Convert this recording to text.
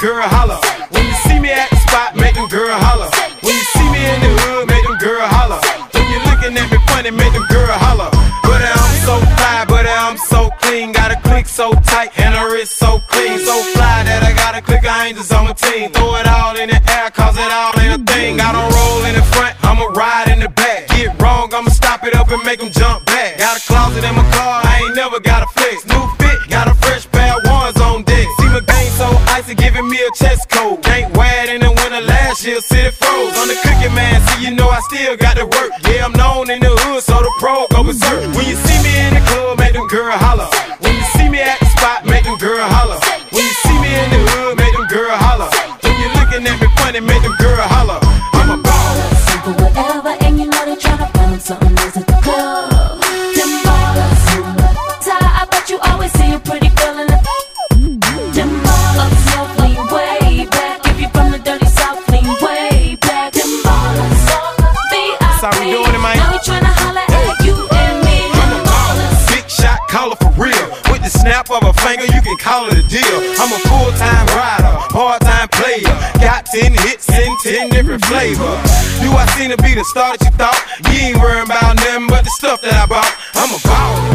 girl holler. When you see me at the spot, make them girl holler. When you see me in the hood, make them girl holler. When you looking at me funny, make them girl holler. But I'm so fly, but I'm so clean. Got a click so tight and her wrist so clean. So fly that I got a click of angels on my team. Throw it all in the air, cause it all ain't a thing. I don't roll in the front, I'ma ride in the back. Get wrong, I'ma stop it up and make them jump back. Got a closet in my car, I ain't never got a flex. New fit, got a fresh pair of ones on deck. See my game so icy, giving me a chest cold. Ain't wet in the winter, last year city froze. On the cookie man, see you know I still got to work. Yeah, I'm known in the hood, so the pro go berserk. When you see me in the club, make them girl holler. When you see me at the spot, make them girl holler. When you see me in the hood, make them girl holler. When you looking at me funny, make them girl holler. I'm a baller. Simple whatever, and you know they tryna find something nice at the club. Them ballers, Ty, I bet you always see a pretty girl in the. Them ballers, lean way back. If you from the dirty south, lean way back. Them ballers, That's how we doing it, man. now we tryna holler at you and me. Them ballers. Big shot caller for real. With the snap of a finger, you can call it a deal. I'm a full-time rider, part-time player. Got 10 hits in 10 different flavors. Do I seem to be the star that you thought? You ain't worrying about nothing but the stuff that I bought. I'm a baller.